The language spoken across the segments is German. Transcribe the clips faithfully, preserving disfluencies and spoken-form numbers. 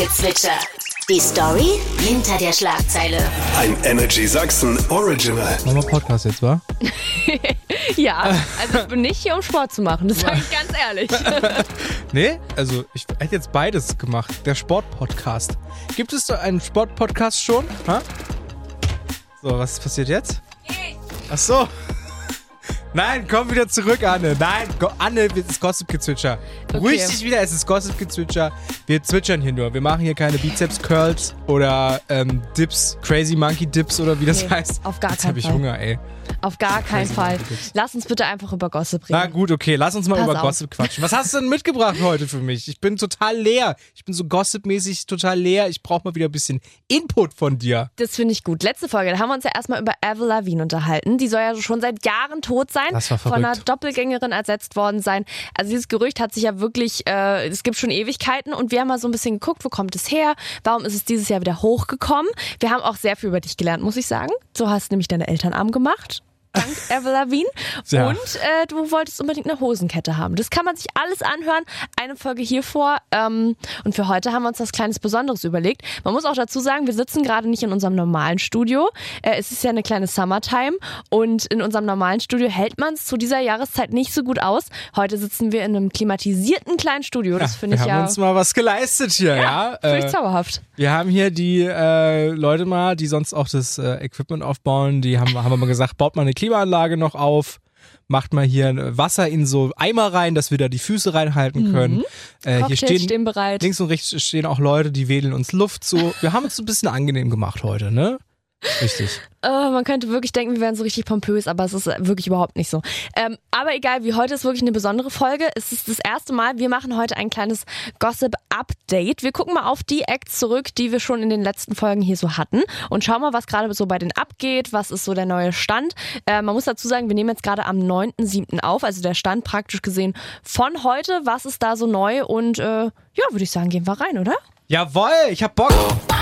Gossip-Gezwitscher. Die Story hinter der Schlagzeile. Ein Energy Sachsen Original. Machen wir Podcast jetzt, wa? Ja, also ich bin nicht hier, um Sport zu machen, das sage ich ganz ehrlich. Nee, also ich hätte jetzt beides gemacht. Der Sport-Podcast. Gibt es da einen Sport-Podcast schon? Ha? So, was passiert jetzt? Ach so. Nein, komm wieder zurück, Anne. Nein, go, Anne, es ist Gossip-Gezwitscher. Beruhig Okay. dich wieder, es ist Gossip-Gezwitscher. Wir zwitschern hier nur. Wir machen hier keine Bizeps-Curls oder ähm, Dips, Crazy Monkey Dips oder wie das Nee, heißt. auf gar Jetzt keinen habe ich Fall. Hunger, ey. Auf gar keinen Crazy Fall. Monkey Dips. Lass uns bitte einfach über Gossip Na reden. gut, okay, lass uns mal Pass über auf. Gossip quatschen. Was hast du denn mitgebracht heute für mich? Ich bin total leer. Ich bin so gossipmäßig total leer. Ich brauche mal wieder ein bisschen Input von dir. Das finde ich gut. Letzte Folge, da haben wir uns ja erstmal über Avril Lavigne unterhalten. Die soll ja schon seit Jahren tot sein. Das war von verrückt. einer Doppelgängerin ersetzt worden sein. Also dieses Gerücht hat sich ja wirklich, äh, es gibt schon Ewigkeiten und wir haben mal so ein bisschen geguckt, wo kommt es her? Warum ist es dieses Jahr wieder hochgekommen? Wir haben auch sehr viel über dich gelernt, muss ich sagen. Du hast nämlich deine Eltern arm gemacht. Dank Avril Lavigne. Ja. Und äh, du wolltest unbedingt eine Hosenkette haben. Das kann man sich alles anhören. Eine Folge hiervor. Ähm, und für heute haben wir uns was kleines Besonderes überlegt. Man muss auch dazu sagen, wir sitzen gerade nicht in unserem normalen Studio. Äh, es ist ja eine kleine Summertime. Und in unserem normalen Studio hält man es zu dieser Jahreszeit nicht so gut aus. Heute sitzen wir in einem klimatisierten kleinen Studio. Das finde wir ich haben ja, uns mal was geleistet hier, ja. finde ich Äh, zauberhaft. wir haben hier die äh, Leute mal, die sonst auch das äh, Equipment aufbauen, die haben, haben wir mal gesagt, baut mal eine Klimaanlage noch auf, macht mal hier Wasser in so Eimer rein, dass wir da die Füße reinhalten können. Äh, hier Cocktails stehen, stehen bereit. links und rechts stehen auch Leute, die wedeln uns Luft so. Wir haben uns so ein bisschen angenehm gemacht heute, ne? Richtig. Oh, man könnte wirklich denken, wir wären so richtig pompös, aber es ist wirklich überhaupt nicht so. Ähm, aber egal, wie heute ist wirklich eine besondere Folge. Es ist das erste Mal, wir machen heute ein kleines Gossip-Update. Wir gucken mal auf die Acts zurück, die wir schon in den letzten Folgen hier so hatten und schauen mal, was gerade so bei denen abgeht, was ist so der neue Stand. Äh, man muss dazu sagen, wir nehmen jetzt gerade am neunten siebten auf, also der Stand praktisch gesehen von heute. Was ist da so neu? Und äh, ja, würde ich sagen, gehen wir rein, oder? Jawohl, ich hab Bock.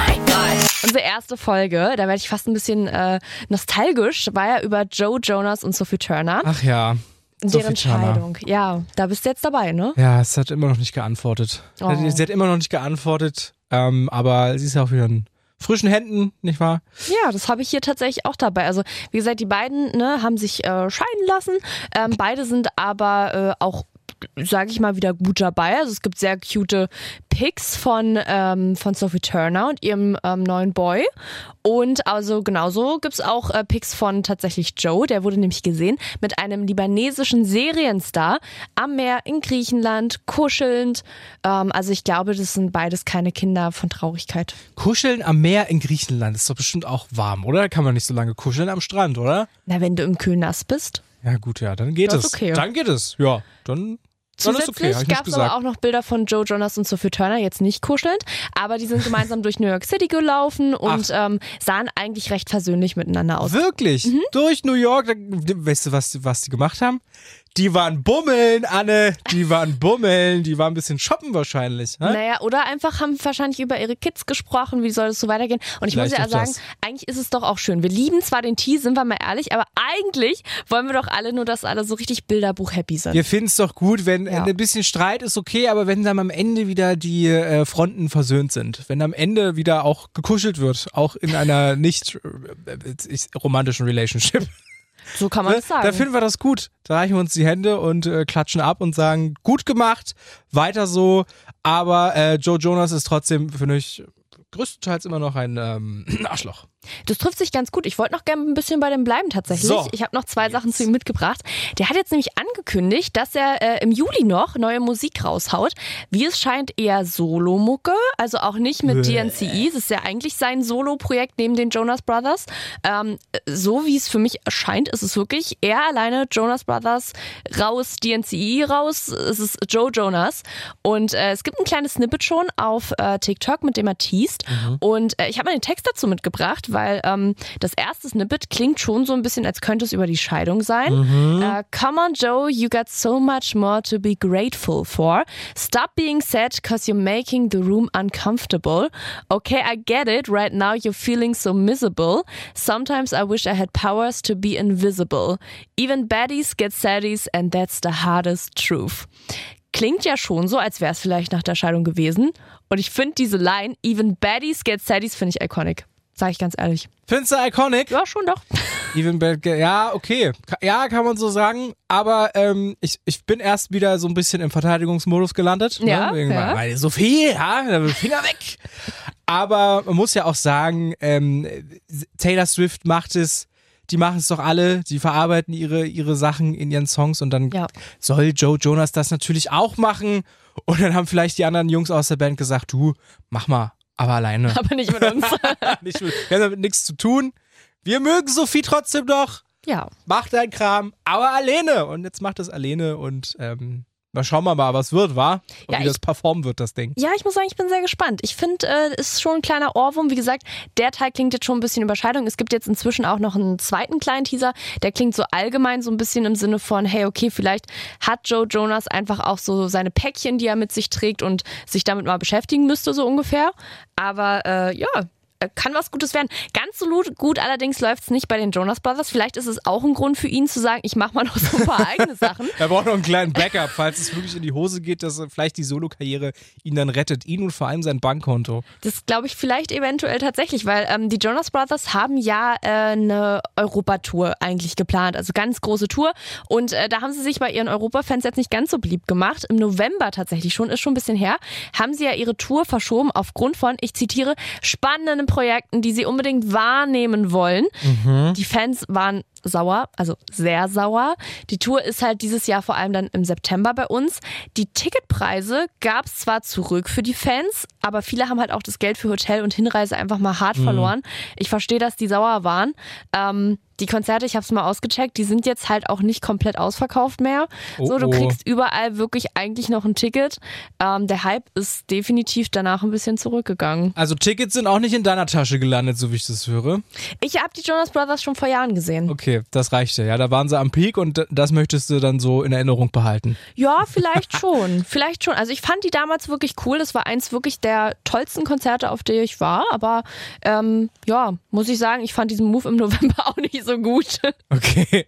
Unsere erste Folge, da werde ich fast ein bisschen äh, nostalgisch, war ja über Joe Jonas und Sophie Turner. Ach ja. deren Sophie Turner. Scheidung. Ja, da bist du jetzt dabei, ne? Ja, es hat immer noch nicht geantwortet. Oh. Sie hat immer noch nicht geantwortet, ähm, aber sie ist ja auch wieder in frischen Händen, nicht wahr? Ja, das habe ich hier tatsächlich auch dabei. Also wie gesagt, die beiden ne, haben sich äh, scheiden lassen. Ähm, beide sind aber äh, auch, sage ich mal, wieder gut dabei. Also es gibt sehr cute Pics von, ähm, von Sophie Turner und ihrem ähm, neuen Boy. Und also genauso gibt es auch äh, Pics von tatsächlich Joe, der wurde nämlich gesehen mit einem libanesischen Serienstar am Meer in Griechenland, kuschelnd. Ähm, also ich glaube, das sind beides keine Kinder von Traurigkeit. Kuscheln am Meer in Griechenland ist doch bestimmt auch warm, oder? Kann man nicht so lange kuscheln am Strand, oder? Na, wenn du im Kühlnass bist. Ja gut, ja, dann geht Das es. ist okay. Dann geht es, ja. Dann, dann ist okay, Zusätzlich hab ich nicht gab es gesagt. aber auch noch Bilder von Joe Jonas und Sophie Turner, jetzt nicht kuschelnd, aber die sind gemeinsam durch New York City gelaufen und ähm, sahen eigentlich recht versöhnlich miteinander aus. Wirklich? Mhm. Durch New York? Da, weißt du, was, was die gemacht haben? Die waren bummeln, Anne. Die waren bummeln. Die waren ein bisschen shoppen wahrscheinlich. Ne? Naja, oder einfach haben wahrscheinlich über ihre Kids gesprochen, wie soll es so weitergehen. Und ich Vielleicht muss ja auch sagen, das. eigentlich ist es doch auch schön. Wir lieben zwar den Tee, sind wir mal ehrlich, aber eigentlich wollen wir doch alle nur, dass alle so richtig Bilderbuch-happy sind. Wir finden es doch gut, wenn Ja. ein bisschen Streit ist okay, aber wenn dann am Ende wieder die äh, Fronten versöhnt sind. Wenn am Ende wieder auch gekuschelt wird, auch in einer nicht äh, ich- romantischen Relationship. So kann man es sagen. Da finden wir das gut. Da reichen wir uns die Hände und äh, klatschen ab und sagen, gut gemacht, weiter so. Aber äh, Joe Jonas ist trotzdem, finde ich, größtenteils immer noch ein ähm, Arschloch. Das trifft sich ganz gut. Ich wollte noch gerne ein bisschen bei dem bleiben tatsächlich. So. Ich habe noch zwei Sachen zu ihm mitgebracht. Der hat jetzt nämlich angekündigt, dass er äh, im Juli noch neue Musik raushaut. Wie es scheint, eher Solo-Mucke, also auch nicht mit D N C E. Das ist ja eigentlich sein Solo-Projekt neben den Jonas Brothers. Ähm, so wie es für mich erscheint, ist es wirklich er alleine, Jonas Brothers raus, D N C E raus. Es ist Joe Jonas. Und äh, es gibt ein kleines Snippet schon auf äh, TikTok, mit dem er teast. Mhm. Und äh, ich habe mal den Text dazu mitgebracht, weil ähm, das erste Snippet klingt schon so ein bisschen, als könnte es über die Scheidung sein. Mhm. Äh, Come on, Joe, you got so much more to be grateful for. Stop being sad cause you're making the room uncomfortable. Okay, I get it. Right now you're feeling so miserable. Sometimes I wish I had powers to be invisible. Even baddies get saddies and that's the hardest truth. klingt ja schon so, als wäre es vielleicht nach der Scheidung gewesen. Und ich finde diese Line, even baddies get saddies, finde ich iconic. Sag ich ganz ehrlich. Findest du iconic? Ja, schon doch. Even bad, ja, okay. Ja, kann man so sagen. Aber ähm, ich, ich bin erst wieder so ein bisschen im Verteidigungsmodus gelandet. Ja, ne? Irgendwann, ja. Meine Sophie, ja, Finger weg. Aber man muss ja auch sagen, ähm, Taylor Swift macht es, die machen es doch alle, die verarbeiten ihre, ihre Sachen in ihren Songs und dann Ja. soll Joe Jonas das natürlich auch machen. Und dann haben vielleicht die anderen Jungs aus der Band gesagt, du, mach mal, aber alleine. Aber nicht mit uns. Nicht mit, wir haben damit nichts zu tun. Wir mögen Sophie trotzdem doch. Ja. Mach deinen Kram, aber alleine. Und jetzt macht es alleine und ähm, mal schauen wir mal, was wird, wa? Und Ja, wie ich- das performen wird, das Ding. Ja, ich muss sagen, ich bin sehr gespannt. Ich finde, es äh, ist schon ein kleiner Ohrwurm. Wie gesagt, der Teil klingt jetzt schon ein bisschen Überscheidung. Es gibt jetzt inzwischen auch noch einen zweiten kleinen Teaser. Der klingt so allgemein so ein bisschen im Sinne von, hey, okay, vielleicht hat Joe Jonas einfach auch so seine Päckchen, die er mit sich trägt und sich damit mal beschäftigen müsste, so ungefähr. Aber äh, ja, kann was Gutes werden. Ganz so gut allerdings läuft es nicht bei den Jonas Brothers. Vielleicht ist es auch ein Grund für ihn zu sagen, ich mache mal noch so ein paar eigene Sachen. Er braucht noch einen kleinen Backup, falls es wirklich in die Hose geht, dass vielleicht die Solo-Karriere ihn dann rettet. Ihn und vor allem sein Bankkonto. Das glaube ich vielleicht eventuell tatsächlich, weil ähm, die Jonas Brothers haben ja äh, eine Europatour eigentlich geplant, also ganz große Tour. Und äh, da haben sie sich bei ihren Europafans jetzt nicht ganz so beliebt gemacht. Im November tatsächlich schon, ist schon ein bisschen her, haben sie ja ihre Tour verschoben aufgrund von, ich zitiere, spannenden Projekten, die sie unbedingt wahrnehmen wollen. Mhm. Die Fans waren sauer, also sehr sauer. Die Tour ist halt dieses Jahr vor allem dann im September bei uns. Die Ticketpreise gab es zwar zurück für die Fans, aber viele haben halt auch das Geld für Hotel und Hinreise einfach mal hart mhm. verloren. Ich verstehe, dass die sauer waren. Ähm, die Konzerte, ich habe es mal ausgecheckt, die sind jetzt halt auch nicht komplett ausverkauft mehr. Oh, so, du oh. kriegst überall wirklich eigentlich noch ein Ticket. Ähm, der Hype ist definitiv danach ein bisschen zurückgegangen. Also Tickets sind auch nicht in deiner Tasche gelandet, so wie ich das höre. Ich habe die Jonas Brothers schon vor Jahren gesehen. Okay, das reicht ja. Ja, da waren sie am Peak und das möchtest du dann so in Erinnerung behalten. Ja, vielleicht schon. Vielleicht schon. Also ich fand die damals wirklich cool. Das war eins wirklich der tollsten Konzerte, auf die ich war. Aber ähm, ja, muss ich sagen, ich fand diesen Move im November auch nicht so gut. Okay.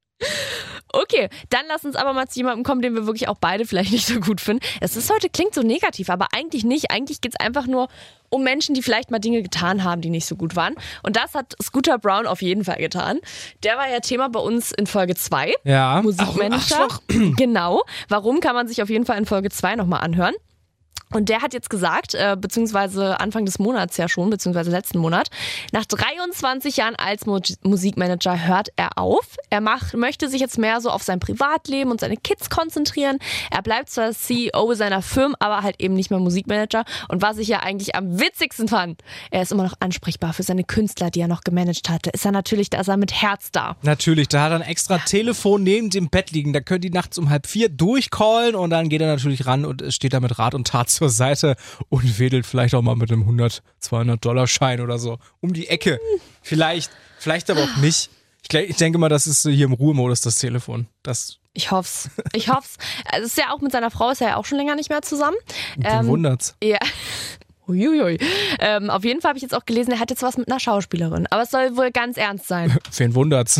Okay, dann lass uns aber mal zu jemandem kommen, den wir wirklich auch beide vielleicht nicht so gut finden. Es ist heute, klingt so negativ, aber eigentlich nicht. Eigentlich geht es einfach nur um Menschen, die vielleicht mal Dinge getan haben, die nicht so gut waren. Und das hat Scooter Braun auf jeden Fall getan. Der war ja Thema bei uns in Folge zwei. Ja. Musikmanager. Ach, ach, genau. Warum, kann man sich auf jeden Fall in Folge zwei nochmal anhören. Und der hat jetzt gesagt, äh, beziehungsweise Anfang des Monats ja schon, beziehungsweise letzten Monat, nach dreiundzwanzig Jahren als Mo- Musikmanager hört er auf. Er macht, möchte sich jetzt mehr so auf sein Privatleben und seine Kids konzentrieren. Er bleibt zwar C E O seiner Firma, aber halt eben nicht mehr Musikmanager. Und was ich ja eigentlich am witzigsten fand, er ist immer noch ansprechbar für seine Künstler, die er noch gemanagt hatte. Ist er natürlich, da ist er mit Herz da. Natürlich, da hat er ein extra Telefon neben dem Bett liegen. Da können die nachts um halb vier durchcallen und dann geht er natürlich ran und steht da mit Rat und Tat zur Seite und wedelt vielleicht auch mal mit einem hundert, zweihundert Dollar Schein oder so um die Ecke. Vielleicht, vielleicht aber auch nicht. Ich, ich denke mal, das ist hier im Ruhemodus, das Telefon. Das Ich hoff's. Ich hoff's. Also ist ja auch mit seiner Frau, ist er ja auch schon länger nicht mehr zusammen. Den ähm, wundert's. Ja. Uiuiui. Ähm, auf jeden Fall habe ich jetzt auch gelesen, er hat jetzt was mit einer Schauspielerin. Aber es soll wohl ganz ernst sein. Wen wundert's?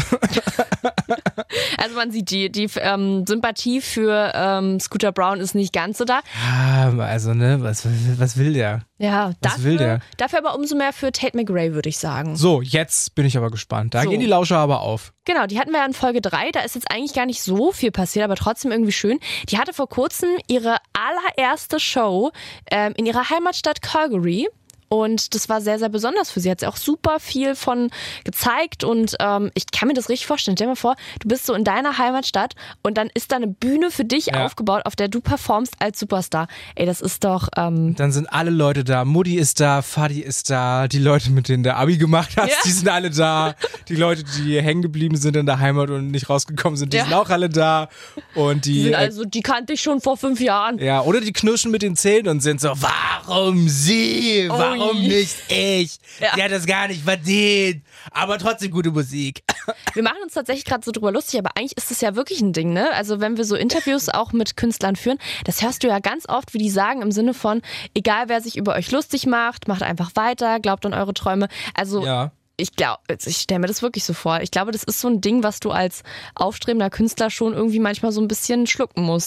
Also man sieht, die, die ähm, Sympathie für ähm, Scooter Braun ist nicht ganz so da. Ah, also ne, was, was will der? Ja, was dafür, will der? Dafür aber umso mehr für Tate McRae, würde ich sagen. So, jetzt bin ich aber gespannt. Da so. gehen die Lauscher aber auf. Genau, die hatten wir ja in Folge drei. Da ist jetzt eigentlich gar nicht so viel passiert, aber trotzdem irgendwie schön. Die hatte vor kurzem ihre allererste Show ähm, in ihrer Heimatstadt Calgary. Und das war sehr, sehr besonders für sie. Hat sie auch super viel von gezeigt und ähm, ich kann mir das richtig vorstellen. Stell dir mal vor, du bist so in deiner Heimatstadt und dann ist da eine Bühne für dich ja. aufgebaut, auf der du performst als Superstar. Ey, das ist doch... Ähm dann sind alle Leute da. Mutti ist da, Fadi ist da, die Leute, mit denen der Abi gemacht hat, ja. die sind alle da. Die Leute, die hängen geblieben sind in der Heimat und nicht rausgekommen sind, die ja. sind auch alle da. Und die, die sind also, die kannte ich schon vor fünf Jahren. Ja, oder die knirschen mit den Zähnen und sind so, warum sie? Warum Warum nicht ich? Ja. Die hat das gar nicht verdient. Aber trotzdem gute Musik. Wir machen uns tatsächlich gerade so drüber lustig, aber eigentlich ist das ja wirklich ein Ding, ne? Also wenn wir so Interviews auch mit Künstlern führen, das hörst du ja ganz oft, wie die sagen im Sinne von, egal wer sich über euch lustig macht, macht einfach weiter, glaubt an eure Träume. Also ja. ich glaube, ich stelle mir das wirklich so vor. Ich glaube, das ist so ein Ding, was du als aufstrebender Künstler schon irgendwie manchmal so ein bisschen schlucken musst.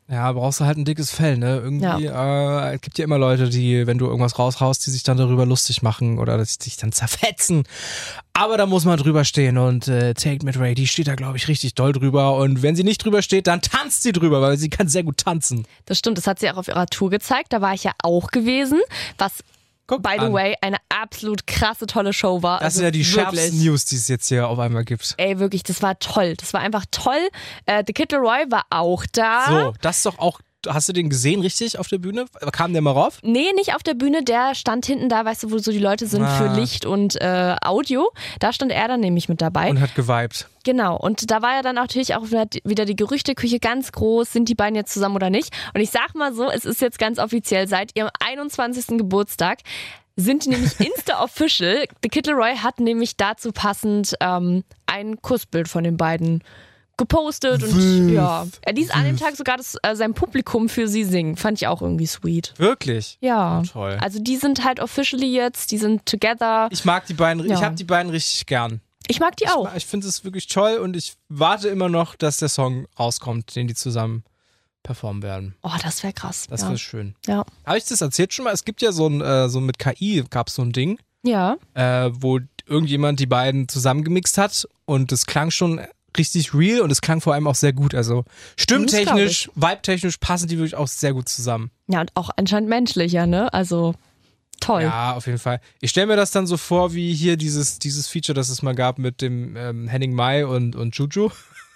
Ja, brauchst du halt ein dickes Fell, ne? Irgendwie, ja. äh, es gibt ja immer Leute, die, wenn du irgendwas raushaust, die sich dann darüber lustig machen oder dass sich dann zerfetzen. Aber da muss man drüber stehen und äh, Tate McRae, die steht da, glaube ich, richtig doll drüber. Und wenn sie nicht drüber steht, dann tanzt sie drüber, weil sie kann sehr gut tanzen. Das stimmt, das hat sie auch auf ihrer Tour gezeigt. Da war ich ja auch gewesen, was Guck by the an. way eine absolut krasse, tolle Show war. Das also sind ja die wirklich. schärfsten News, die es jetzt hier auf einmal gibt. Ey, wirklich, das war toll. Das war einfach toll. Äh, The Kid Laroi war auch da. So, das ist doch auch... Hast du den gesehen richtig auf der Bühne? Kam der mal rauf? Nee, nicht auf der Bühne. Der stand hinten da, weißt du, wo so die Leute sind ah. für Licht und äh, Audio. Da stand er dann nämlich mit dabei. Und hat geweibt. Genau. Und da war ja dann natürlich auch wieder die Gerüchteküche ganz groß. Sind die beiden jetzt zusammen oder nicht? Und ich sag mal so, es ist jetzt ganz offiziell, seit ihrem einundzwanzigsten Geburtstag sind die nämlich Insta-Official. The Kid Laroi hat nämlich dazu passend ähm, ein Kussbild von den beiden gepostet und Wüff. ja, er ließ an dem Tag sogar das, äh, sein Publikum für sie singen. Fand ich auch irgendwie sweet. Wirklich? Ja. Oh, toll. Also die sind halt officially jetzt, die sind together. Ich mag die beiden, ja. ich habe die beiden richtig gern. Ich mag die ich auch. Mag, ich finde es wirklich toll und ich warte immer noch, dass der Song rauskommt, den die zusammen performen werden. Oh, das wäre krass. Das ja. wäre schön. Ja. Habe ich das erzählt schon mal? Es gibt ja so ein, äh, so mit K I gab es so ein Ding, ja. äh, wo irgendjemand die beiden zusammengemixt hat und das klang schon richtig real und es klang vor allem auch sehr gut. Also stimmtechnisch, vibe-technisch passen die wirklich auch sehr gut zusammen. Ja, und auch anscheinend menschlicher, ne? Also toll. Ja, auf jeden Fall. Ich stelle mir das dann so vor, wie hier dieses, dieses Feature, das es mal gab mit dem ähm, Henning Mai und, und Juju.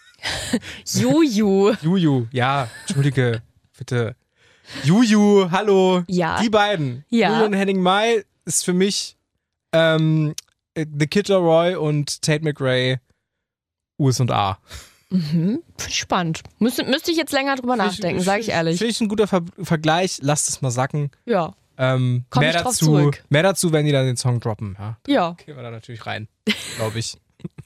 Juju. Juju, ja, entschuldige, bitte. Juju, hallo. Ja. Die beiden. Ja. Juju und Henning Mai ist für mich ähm, The Kid Laroi und Tate McRae U S und A. Mhm. Spannend. Müsste, müsste ich jetzt länger drüber find nachdenken, ich, sage ich ehrlich. Finde ich ein guter Ver- Vergleich. Lasst es mal sacken. Ja. Ähm, Komm mehr, ich drauf dazu, zurück. mehr dazu, wenn die dann den Song droppen. Ja. Ja. Gehen wir da natürlich rein, glaube ich.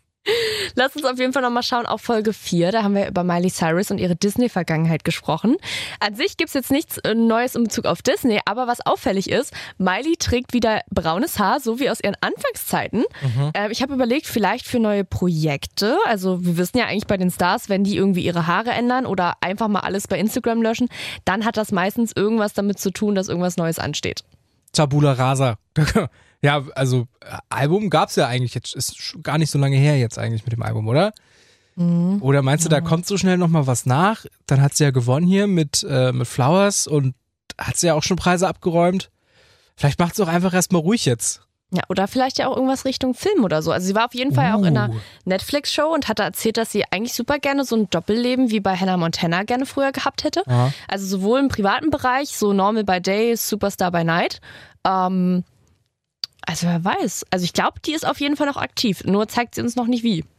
Lass uns auf jeden Fall nochmal schauen auf Folge vier. Da haben wir über Miley Cyrus und ihre Disney-Vergangenheit gesprochen. An sich gibt es jetzt nichts Neues in Bezug auf Disney, aber was auffällig ist, Miley trägt wieder braunes Haar, so wie aus ihren Anfangszeiten. Mhm. Äh, ich habe überlegt, vielleicht für neue Projekte. Also wir wissen ja eigentlich bei den Stars, wenn die irgendwie ihre Haare ändern oder einfach mal alles bei Instagram löschen, dann hat das meistens irgendwas damit zu tun, dass irgendwas Neues ansteht. Tabula rasa. Ja, also Album gab's ja eigentlich jetzt, ist gar nicht so lange her jetzt eigentlich mit dem Album, oder? Mhm. Oder meinst du, da kommt so schnell nochmal was nach? Dann hat sie ja gewonnen hier mit, äh, mit Flowers und hat sie ja auch schon Preise abgeräumt. Vielleicht macht sie auch einfach erstmal ruhig jetzt. Ja, oder vielleicht ja auch irgendwas Richtung Film oder so. Also sie war auf jeden Fall uh. auch in einer Netflix-Show und hatte erzählt, dass sie eigentlich super gerne so ein Doppelleben wie bei Hannah Montana gerne früher gehabt hätte. Aha. Also sowohl im privaten Bereich, so Normal by Day, Superstar by Night. Ähm, also wer weiß. Also ich glaube, die ist auf jeden Fall noch aktiv. Nur zeigt sie uns noch nicht wie.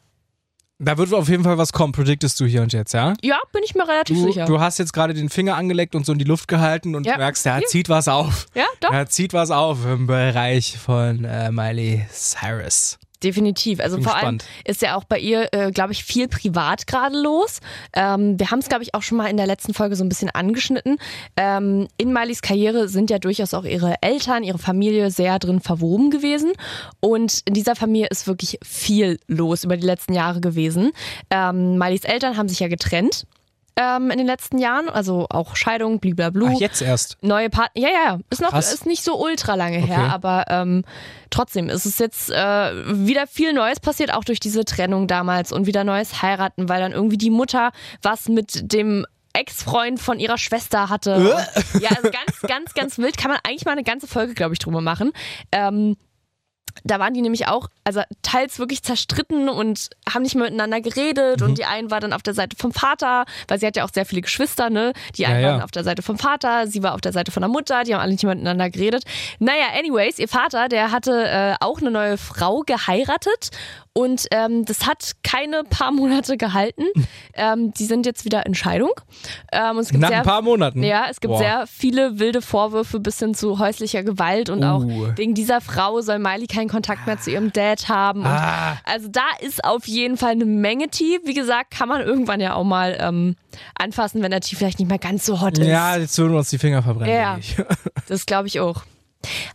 Da wird auf jeden Fall was kommen, prediktest du hier und jetzt, ja? Ja, bin ich mir relativ du, sicher. Du hast jetzt gerade den Finger angeleckt und so in die Luft gehalten und ja. merkst, er ja. zieht was auf. Ja, doch. Er zieht was auf im Bereich von äh, Miley Cyrus. Definitiv. Also Bin vor gespannt. allem ist ja auch bei ihr, äh, glaube ich, viel privat gerade los. Ähm, wir haben es, glaube ich, auch schon mal in der letzten Folge so ein bisschen angeschnitten. Ähm, in Mileys Karriere sind ja durchaus auch ihre Eltern, ihre Familie sehr drin verwoben gewesen. Und in dieser Familie ist wirklich viel los über die letzten Jahre gewesen. Ähm, Mileys Eltern haben sich ja getrennt. Ähm, in den letzten Jahren, also auch Scheidung, blablabla. Ach, jetzt erst? Neue Partner, ja, ja, ja, ist noch, Krass. ist nicht so ultra lange Okay. her, aber ähm, trotzdem ist es jetzt äh, wieder viel Neues passiert, auch durch diese Trennung damals und wieder neues Heiraten, weil dann irgendwie die Mutter was mit dem Ex-Freund von ihrer Schwester hatte. Und, ja, also ganz, ganz, ganz wild, kann man eigentlich mal eine ganze Folge, glaube ich, drüber machen. Ähm, Da waren die nämlich auch, also teils wirklich zerstritten und haben nicht mehr miteinander geredet. Mhm. Und die einen war dann auf der Seite vom Vater, weil sie hat ja auch sehr viele Geschwister, ne? Die einen ja, ja. waren auf der Seite vom Vater, sie war auf der Seite von der Mutter, die haben alle nicht mehr miteinander geredet. Naja, anyways, ihr Vater, der hatte äh, auch eine neue Frau geheiratet und ähm, das hat keine paar Monate gehalten. ähm, die sind jetzt wieder in Scheidung. Ähm, und es gibt Nach sehr, ein paar Monaten? Ja, es gibt Boah. sehr viele wilde Vorwürfe bis hin zu häuslicher Gewalt und Uh. auch wegen dieser Frau soll Miley keinen Kontakt mehr zu ihrem Dad haben. Und Ah. also da ist auf jeden Fall eine Menge Tee. Wie gesagt, kann man irgendwann ja auch mal ähm, anfassen, wenn der Tee vielleicht nicht mehr ganz so hot ist. Ja, jetzt würden wir uns die Finger verbrennen. Ja, denke ich. das glaube ich auch. Eine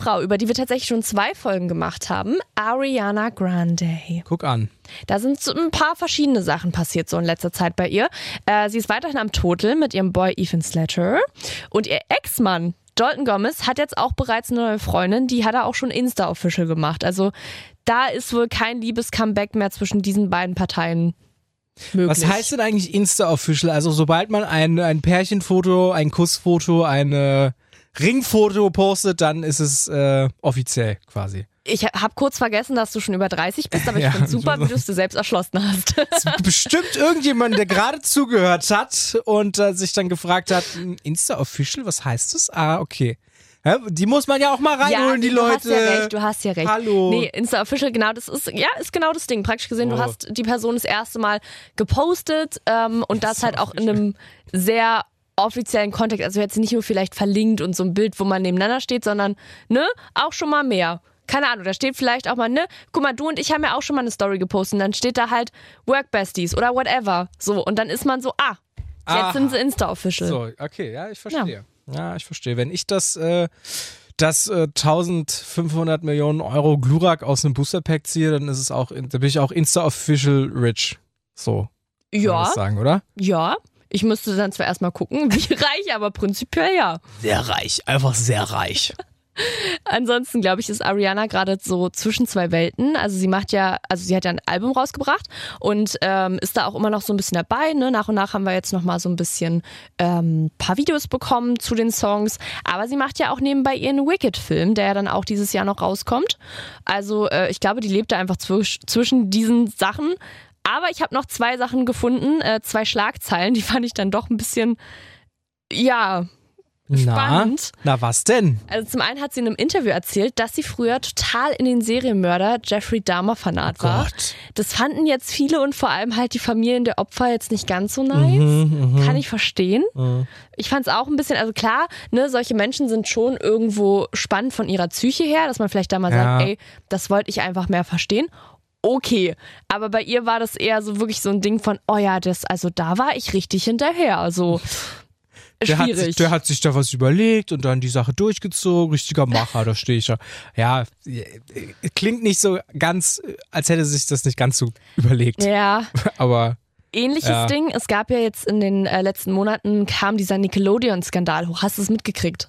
Frau, über die wir tatsächlich schon zwei Folgen gemacht haben, Ariana Grande. Guck an. Da sind so ein paar verschiedene Sachen passiert so in letzter Zeit bei ihr. Äh, sie ist weiterhin am Totel mit ihrem Boy Ethan Slater. Und ihr Ex-Mann Dalton Gomez hat jetzt auch bereits eine neue Freundin, die hat er auch schon Insta-Official gemacht. Also da ist wohl kein Liebes-Comeback mehr zwischen diesen beiden Parteien möglich. Was heißt denn eigentlich Insta-Official? Also sobald man ein, ein Pärchenfoto, ein Kussfoto, ein äh, Ringfoto postet, dann ist es äh, offiziell quasi. Ich habe kurz vergessen, dass du schon über dreißig bist, aber ich Ja, finde super, wie du es dir selbst erschlossen hast. Es ist bestimmt irgendjemand, der gerade zugehört hat und äh, sich dann gefragt hat, Insta-Official, was heißt das? Ah, okay. Ja, die muss man ja auch mal reinholen, die du Leute. hast ja recht, du hast ja recht. Hallo. Nee, Insta-Official, genau, das ist, ja, ist genau das Ding. Praktisch gesehen, Oh. du hast die Person das erste Mal gepostet ähm, und das halt auch in einem sehr offiziellen Kontext. Also jetzt nicht nur vielleicht verlinkt und so ein Bild, wo man nebeneinander steht, sondern, ne, auch schon mal mehr. Keine Ahnung, da steht vielleicht auch mal, ne, guck mal, du und ich haben ja auch schon mal eine Story gepostet und dann steht da halt Work Besties oder whatever. So, und dann ist man so, ah, jetzt Aha. sind sie Insta-Official. So, okay, ja, ich verstehe. Ja, ja ich verstehe. Wenn ich das, äh, das äh, eintausendfünfhundert Millionen Euro Glurak aus einem Booster-Pack ziehe, dann ist es auch, da bin ich auch Insta-Official rich. So, kann man Ja, das sagen, oder? ja. Ich müsste dann zwar erstmal gucken, wie reich, aber prinzipiell ja. Sehr reich, einfach sehr reich. Ansonsten, glaube ich, ist Ariana gerade so zwischen zwei Welten. Also sie macht ja, also sie hat ja ein Album rausgebracht und ähm, ist da auch immer noch so ein bisschen dabei. Ne? Nach und nach haben wir jetzt noch mal so ein bisschen ähm, paar Videos bekommen zu den Songs. Aber sie macht ja auch nebenbei ihren Wicked-Film, der ja dann auch dieses Jahr noch rauskommt. Also äh, ich glaube, die lebt da einfach zwisch- zwischen diesen Sachen. Aber ich habe noch zwei Sachen gefunden, äh, zwei Schlagzeilen, die fand ich dann doch ein bisschen, ja, spannend. Na, na was denn? Also zum einen hat sie in einem Interview erzählt, dass sie früher total in den Serienmörder Jeffrey Dahmer Fanat Oh war. Gott. Das fanden jetzt viele und vor allem halt die Familien der Opfer jetzt nicht ganz so nice. Mhm, Kann ich verstehen. Mhm. Ich fand es auch ein bisschen, also klar, ne, solche Menschen sind schon irgendwo spannend von ihrer Psyche her, dass man vielleicht da mal Ja. sagt, ey, das wollte ich einfach mehr verstehen. Okay, aber bei ihr war das eher so wirklich so ein Ding von, oh ja, das, also da war ich richtig hinterher. Also Der hat, schwierig. sich, der hat sich da was überlegt und dann die Sache durchgezogen. Richtiger Macher, da stehe ich ja. Ja, klingt nicht so ganz, als hätte sich das nicht ganz so überlegt. ja. Aber Ähnliches Ja. Ding, es gab ja jetzt in den äh, letzten Monaten, kam dieser Nickelodeon-Skandal hoch. Hast du es mitgekriegt?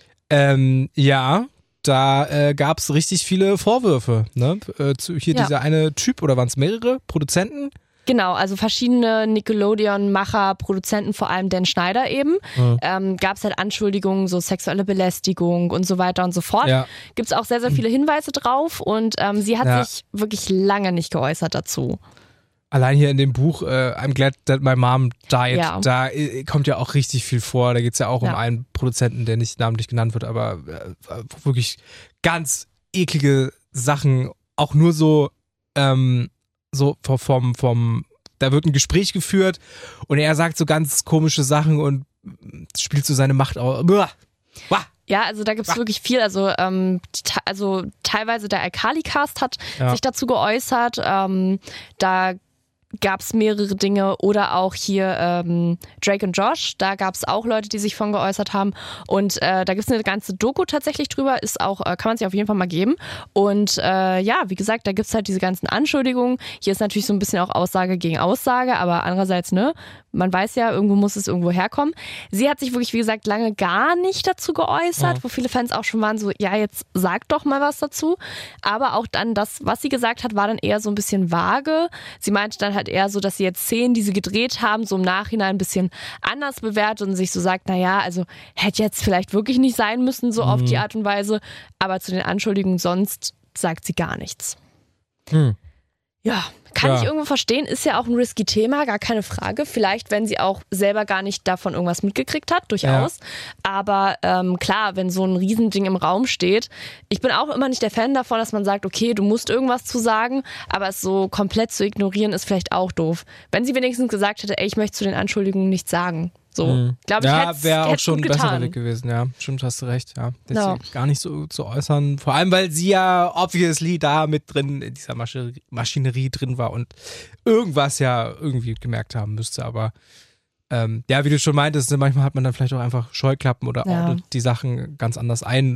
ähm, ja, da äh, gab es richtig viele Vorwürfe. Ne? Äh, zu, hier Ja. dieser eine Typ, oder waren es mehrere Produzenten? Genau, also verschiedene Nickelodeon-Macher, Produzenten, vor allem Dan Schneider eben, Mhm. ähm, gab es halt Anschuldigungen, so sexuelle Belästigung und so weiter und so fort. Ja. Gibt es auch sehr, sehr viele Hinweise drauf und ähm, sie hat Ja. sich wirklich lange nicht geäußert dazu. Allein hier in dem Buch äh, I'm Glad That My Mom Died, Ja. da äh, kommt ja auch richtig viel vor. Da geht es ja auch um Ja. einen Produzenten, der nicht namentlich genannt wird, aber äh, wirklich ganz eklige Sachen. Auch nur so, ähm, so vom, vom, vom, da wird ein Gespräch geführt und er sagt so ganz komische Sachen und spielt so seine Macht aus. Buah. Buah. Ja, also da gibt's Ah. wirklich viel. Also, ähm, te- also teilweise der Alkali-Cast hat Ja. sich dazu geäußert. Ähm, da gab's mehrere Dinge oder auch hier ähm, Drake und Josh, da gab's auch Leute, die sich von geäußert haben und äh, da gibt's eine ganze Doku tatsächlich drüber, ist auch, äh, kann man sich auf jeden Fall mal geben und äh, ja, wie gesagt, da gibt's halt diese ganzen Anschuldigungen, hier ist natürlich so ein bisschen auch Aussage gegen Aussage, aber andererseits, ne, man weiß ja, irgendwo muss es irgendwo herkommen. Sie hat sich wirklich, wie gesagt, lange gar nicht dazu geäußert, Ja. wo viele Fans auch schon waren so, ja, jetzt sag doch mal was dazu. Aber auch dann das, was sie gesagt hat, war dann eher so ein bisschen vage. Sie meinte dann halt eher so, dass sie jetzt Szenen, die sie gedreht haben, so im Nachhinein ein bisschen anders bewertet und sich so sagt, naja, also hätte jetzt vielleicht wirklich nicht sein müssen, so auf die Art und Weise. Aber zu den Anschuldigungen sonst sagt sie gar nichts. Hm. Ja, kann Ja. ich irgendwo verstehen, ist ja auch ein risky Thema, gar keine Frage. Vielleicht, wenn sie auch selber gar nicht davon irgendwas mitgekriegt hat, durchaus. Aber ähm, klar, wenn so ein Riesending im Raum steht, ich bin auch immer nicht der Fan davon, dass man sagt, okay, du musst irgendwas zu sagen, aber es so komplett zu ignorieren, ist vielleicht auch doof. Wenn sie wenigstens gesagt hätte, ey, ich möchte zu den Anschuldigungen nichts sagen. So, Mhm. glaube ich, Ja, hätte wäre auch es schon gut ein besserer getan. Weg gewesen, ja. Stimmt, hast du recht, ja. Das Ja. gar nicht so zu äußern. Vor allem, weil sie ja obviously da mit drin in dieser Maschinerie, Maschinerie drin war und irgendwas ja irgendwie gemerkt haben müsste. Aber ähm, ja, wie du schon meintest, manchmal hat man dann vielleicht auch einfach Scheuklappen oder Ja. ordnet die Sachen ganz anders ein.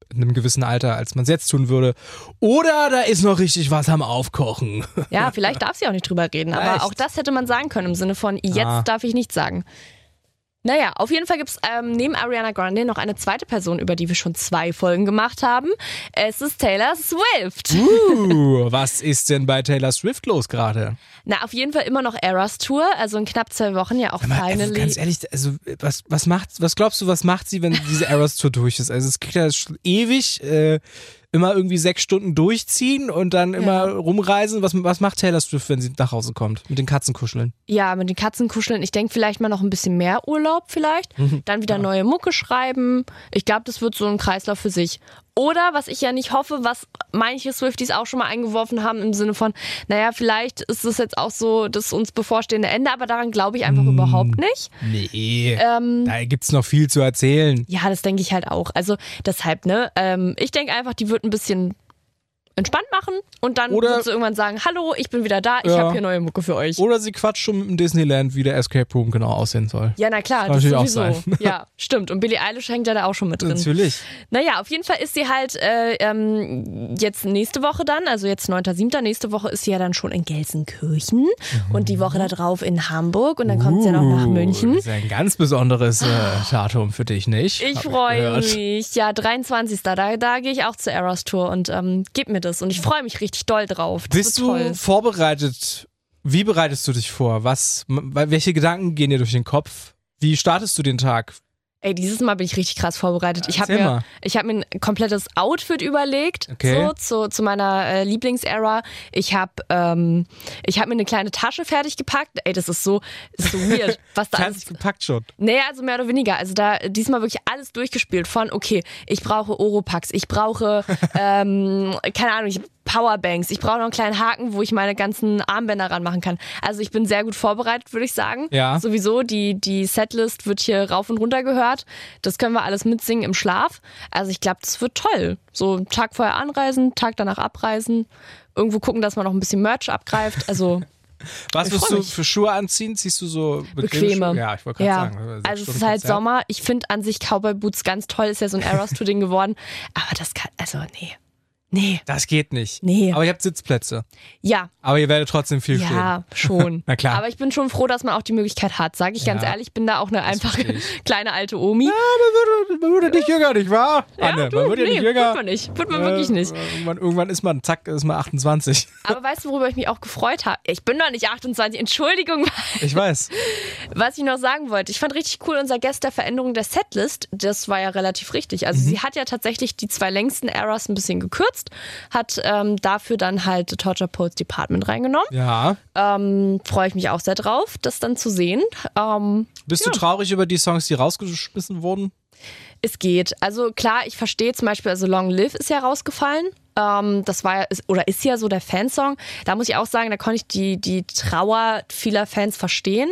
in einem gewissen Alter, als man es jetzt tun würde. Oder da ist noch richtig was am Aufkochen. Ja, vielleicht darf sie auch nicht drüber reden, aber Echt? auch das hätte man sagen können im Sinne von, jetzt Ah. darf ich nichts sagen. Naja, auf jeden Fall gibt es ähm, neben Ariana Grande noch eine zweite Person, über die wir schon zwei Folgen gemacht haben. Es ist Taylor Swift. Uh, was ist denn bei Taylor Swift los gerade? Na, auf jeden Fall immer noch Eras Tour, also in knapp zwei Wochen ja auch Mal, also finally. ganz ehrlich, also was, was macht, was glaubst du, was macht sie, wenn diese Eras Tour durch ist? Also es kriegt ja schon ewig, äh, immer irgendwie sechs Stunden durchziehen und dann immer rumreisen. Was, was macht Taylor Swift, wenn sie nach Hause kommt? Mit den Katzen kuscheln? Ja, mit den Katzen kuscheln. Ich denke vielleicht mal noch ein bisschen mehr Urlaub vielleicht. Dann wieder neue Mucke schreiben. Ich glaube, das wird so ein Kreislauf für sich. Oder, was ich ja nicht hoffe, was manche Swifties auch schon mal eingeworfen haben im Sinne von, naja, vielleicht ist es jetzt auch so das uns bevorstehende Ende, aber daran glaube ich einfach Mm. überhaupt nicht. Nee, Ähm, da gibt's noch viel zu erzählen. ja, das denke ich halt auch. Also deshalb, ne, ähm, ich denke einfach, die wird ein bisschen entspannt machen und dann Oder- wird sie irgendwann sagen, hallo, ich bin wieder da, ich Ja. habe hier neue Mucke für euch. Oder sie quatscht schon mit dem Disneyland, wie der Escape Room genau aussehen soll. Ja, na klar, Das das, kann sowieso. natürlich auch sein. Ja, stimmt. Und Billie Eilish hängt ja da auch schon mit drin. Natürlich. Naja, auf jeden Fall ist sie halt äh, ähm, jetzt nächste Woche dann, also jetzt neunter siebter nächste Woche ist sie ja dann schon in Gelsenkirchen und die Woche da drauf in Hamburg und dann kommt sie ja noch nach Uh, München. Das ist ein ganz besonderes äh, Datum für dich, nicht? Ich Hab freue gehört. mich. Ja, dreiundzwanzigster Da, da gehe ich auch zur Eras Tour und ähm, gib mir das. Und ich freue mich richtig doll drauf. Das Bist wird toll. du vorbereitet? Wie bereitest du dich vor? Was, m- welche Gedanken gehen dir durch den Kopf? Wie startest du den Tag? Ey, dieses Mal bin ich richtig krass vorbereitet. Ich habe Erzähl mir, mal. ich hab mir ein komplettes Outfit überlegt, Okay. so zu, zu meiner äh, Lieblingsära. Ich habe ähm, ich hab mir eine kleine Tasche fertig gepackt. Ey, das ist so, ist so weird, was da alles. Fertig gepackt schon. Naja, also mehr oder weniger. Also da diesmal wirklich alles durchgespielt von, okay, ich brauche Oropax, ich brauche, ähm, keine Ahnung, ich Powerbanks, ich brauche noch einen kleinen Haken, wo ich meine ganzen Armbänder ranmachen kann. Also ich bin sehr gut vorbereitet, würde ich sagen. Ja. Sowieso, die, die Setlist wird hier rauf und runter gehört. Das können wir alles mitsingen im Schlaf. Also ich glaube, das wird toll. So einen Tag vorher anreisen, Tag danach abreisen, irgendwo gucken, dass man noch ein bisschen Merch abgreift. Also Was Ich wirst freu du mich. für Schuhe anziehen? Ziehst du so bequeme bequeme. Schuhe? Ja, ich wollte gerade ja. sagen. sechs Also es Stunden ist halt Konzert. Sommer. Ich finde an sich Cowboy Boots ganz toll. Ist ja so ein Eras Tour Ding geworden. Aber das kann, also nee. Nee. Das geht nicht. Nee. Aber ihr habt Sitzplätze. Ja, Aber ihr werdet trotzdem viel stehen. ja, schon. Na klar. Aber ich bin schon froh, dass man auch die Möglichkeit hat, sage ich ganz Ja. ehrlich. Ich bin da auch eine einfache verstehe ich. kleine alte Omi. Man wird, man wird ja nicht jünger, nicht wahr? Anne, du, man wird ja nee, nicht jünger. wird man nicht. Wird man wirklich nicht. Äh, Irgendwann, irgendwann ist man, zack, ist man achtundzwanzig. Aber weißt du, worüber ich mich auch gefreut habe? Ich bin doch nicht achtundzwanzig, Entschuldigung. Ich weiß. Was ich noch sagen wollte, ich fand richtig cool unser Guest der Veränderung der Setlist. Das war ja relativ richtig. Also Mhm. sie hat ja tatsächlich die zwei längsten Eras ein bisschen gekürzt, hat ähm, dafür dann halt The Torture Poets Department reingenommen. Ja. Ähm, Freue ich mich auch sehr drauf, das dann zu sehen. Ähm, Bist du traurig über die Songs, die rausgeschmissen wurden? Es geht. Also klar, ich verstehe zum Beispiel, also Long Live ist ja rausgefallen. Ähm, das war ja, ist, oder ist ja so der Fansong. Da muss ich auch sagen, da konnte ich die, die Trauer vieler Fans verstehen.